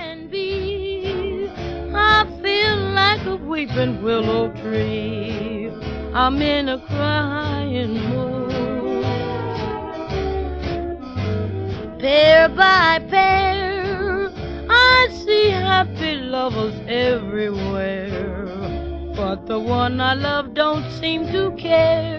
can be. I feel like a weeping willow tree. I'm in a crying mood. Pair by pair, I see happy lovers everywhere, but the one I love don't seem to care.